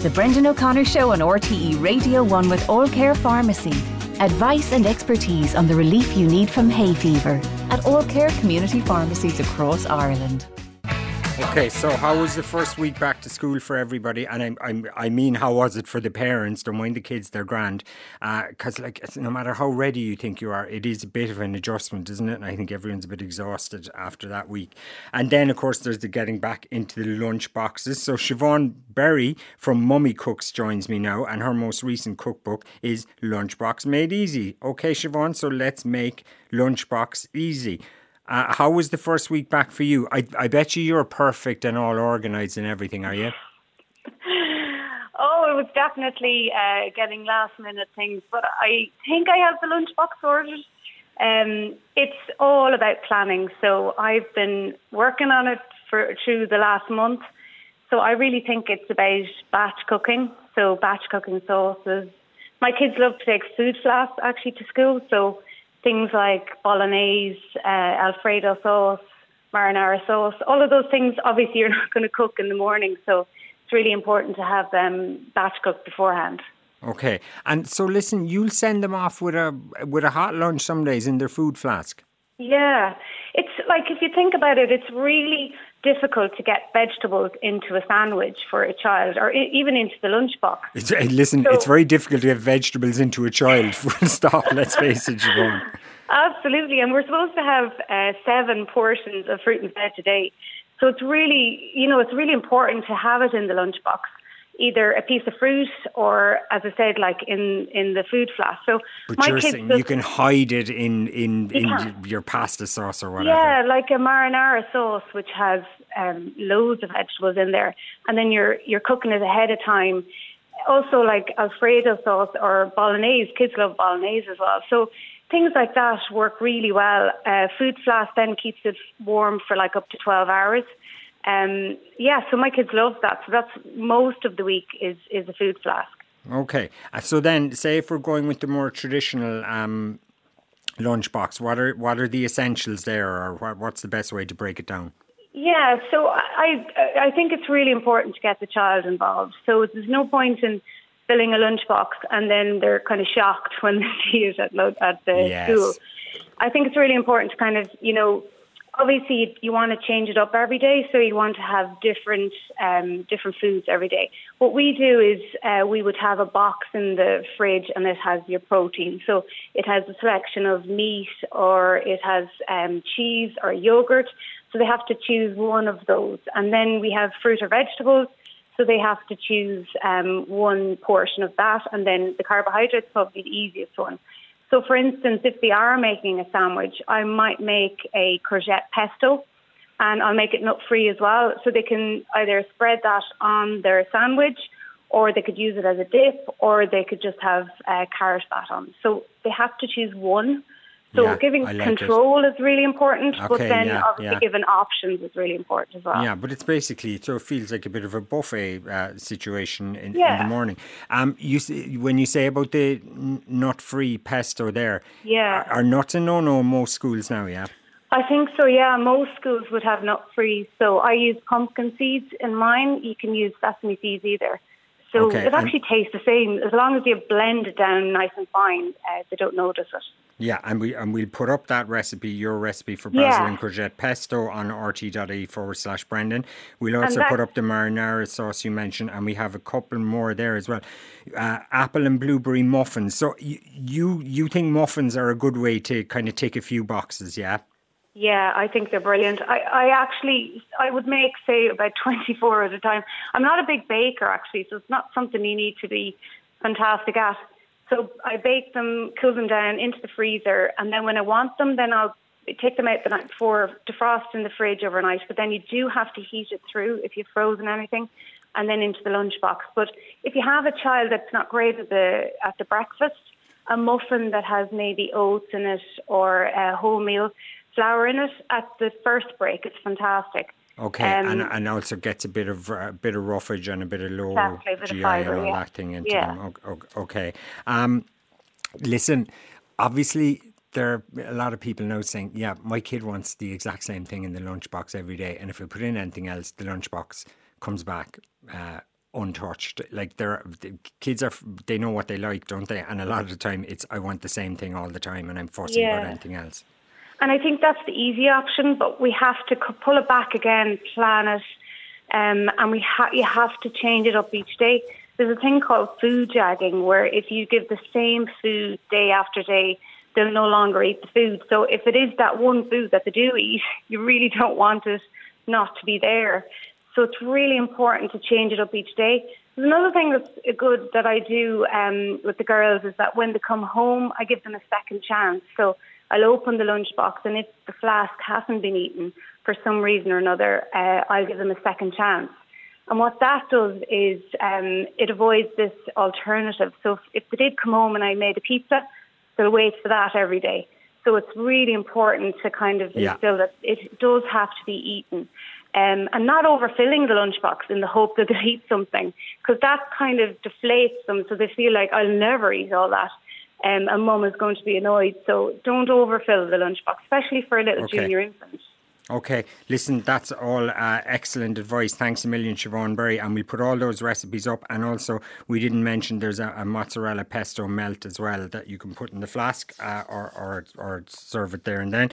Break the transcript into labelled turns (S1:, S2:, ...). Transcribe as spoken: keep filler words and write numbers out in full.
S1: The Brendan O'Connor Show on R T E Radio one with All Care Pharmacy. Advice and expertise on the relief you need from hay fever at All Care community pharmacies across Ireland.
S2: Okay, so how was the first week back to school for everybody? And I, I, I mean, how was it for the parents? Don't mind the kids, they're grand. Because, uh, like, no matter how ready you think you are, it is a bit of an adjustment, isn't it? And I think everyone's a bit exhausted after that week. And then, of course, there's the getting back into the lunch boxes. So Siobhan Berry from Mummy Cooks joins me now, and her most recent cookbook is Lunchbox Made Easy. Okay, Siobhan, so let's make Lunchbox easy. Uh, how was the first week back for you? I, I bet you you're perfect and all organised and everything, are you?
S3: Oh, it was definitely uh, getting last minute things, but I think I have the lunchbox ordered. Um, it's all about planning, so I've been working on it for through the last month. So I really think it's about batch cooking, so batch cooking sauces. My kids love to take food flasks actually to school, so things like bolognese, uh, Alfredo sauce, marinara sauce, all of those things, obviously you're not going to cook in the morning, so it's really important to have them batch cooked beforehand.
S2: Okay, and so listen, you'll send them off with a with a hot lunch some days in their food flask.
S3: Yeah, it's like, if you think about it, it's really difficult to get vegetables into a sandwich for a child, or I- even into the lunchbox.
S2: It's, listen, so, it's very difficult to get vegetables into a child, full stop, let's face it, Siobhan.
S3: Absolutely, and we're supposed to have uh, seven portions of fruit and veg a day. So it's really, you know, it's really important to have it in the lunchbox, either a piece of fruit or, as I said, like in, in the food flask. So
S2: but
S3: my
S2: you're
S3: kids
S2: saying
S3: just,
S2: you can hide it in, in,
S3: you
S2: in
S3: can.
S2: your pasta sauce or whatever.
S3: Yeah, like a marinara sauce, which has um, loads of vegetables in there. And then you're you're cooking it ahead of time. Also, like Alfredo sauce or bolognese. Kids love bolognese as well. So things like that work really well. Uh, food flask then keeps it warm for like up to twelve hours. Um, yeah, so my kids love that. So that's most of the week is, is a food flask.
S2: Okay. Uh, so then, say if we're going with the more traditional um, lunchbox, what are what are the essentials there, or what, what's the best way to break it down?
S3: Yeah, so I I think it's really important to get the child involved. So there's no point in filling a lunchbox and then they're kind of shocked when they see it at, at the
S2: yes.
S3: school. I think it's really important to kind of, you know, obviously you want to change it up every day, so you want to have different um, different foods every day. What we do is uh, we would have a box in the fridge and it has your protein. So it has a selection of meat, or it has um, cheese or yogurt. So they have to choose one of those. And then we have fruit or vegetables. So they have to choose um, one portion of that. And then the carbohydrates, probably the easiest one. So, for instance, if they are making a sandwich, I might make a courgette pesto, and I'll make it nut-free as well. So they can either spread that on their sandwich, or they could use it as a dip, or they could just have uh, carrot fat on. So they have to choose one. So
S2: yeah,
S3: giving
S2: like
S3: control it. is really important,
S2: okay,
S3: but then
S2: yeah,
S3: obviously
S2: yeah.
S3: giving options is really important as well.
S2: Yeah, but it's basically, so it feels like a bit of a buffet uh, situation in,
S3: yeah.
S2: in the morning. Um, you When you say about the nut-free pesto there,
S3: yeah.
S2: are, are nuts a no-no in most schools now, yeah?
S3: I think so, yeah. Most schools would have nut-free. So I use pumpkin seeds in mine. You can use sesame seeds either. So
S2: okay,
S3: it actually tastes the same. As long as you blend it down nice and fine, uh, they don't notice it.
S2: Yeah, and, we, and we'll put up that recipe, your recipe for basil
S3: yeah.
S2: and courgette pesto on rt.ie forward slash Brendan. We'll also
S3: that,
S2: put up the marinara sauce you mentioned, and we have a couple more there as well. Uh, apple and blueberry muffins. So you, you you think muffins are a good way to kind of tick a few boxes, yeah?
S3: Yeah, I think they're brilliant. I, I actually, I would make, say, about twenty-four at a time. I'm not a big baker, actually, so it's not something you need to be fantastic at. So I bake them, cool them down into the freezer, and then when I want them, then I'll take them out the night before, defrost in the fridge overnight. But then you do have to heat it through if you've frozen anything, and then into the lunchbox. But if you have a child that's not great at the at the breakfast, a muffin that has maybe oats in it or a wholemeal flour in it at the first break, it's fantastic.
S2: Okay,
S3: um,
S2: and and also gets a bit of a bit of roughage and a bit of low
S3: exactly, a bit
S2: G I
S3: of fibre,
S2: and all
S3: yeah.
S2: that thing into
S3: yeah.
S2: them. Okay, um, listen, obviously there are a lot of people now saying, yeah, my kid wants the exact same thing in the lunchbox every day, and if we put in anything else, the lunchbox comes back uh, untouched. Like they're the kids are they know what they like, don't they? And a lot of the time it's I want the same thing all the time and I'm fussy
S3: Yeah.
S2: about anything else.
S3: And I think that's the easy option, but we have to c- pull it back again, plan it, um, and we ha- you have to change it up each day. There's a thing called food jagging, where if you give the same food day after day, they'll no longer eat the food. So if it is that one food that they do eat, you really don't want it not to be there. So it's really important to change it up each day. There's another thing that's good that I do um, with the girls is that when they come home, I give them a second chance. So I'll open the lunchbox, and if the flask hasn't been eaten for some reason or another, uh, I'll give them a second chance. And what that does is um, it avoids this alternative. So if, if they did come home and I made a pizza, they'll wait for that every day. So it's really important to kind of
S2: Yeah.
S3: instill that it does have to be eaten. Um, and not overfilling the lunchbox in the hope that they'll eat something, because that kind of deflates them, so they feel like I'll never eat all that. Um, and mum is going to be annoyed. So don't overfill the lunchbox, especially for a little
S2: Okay.
S3: junior infant.
S2: Okay, listen, that's all uh, excellent advice. Thanks a million, Siobhan Berry. And we'll put all those recipes up. And also, we didn't mention there's a, a mozzarella pesto melt as well that you can put in the flask uh, or, or or serve it there and then.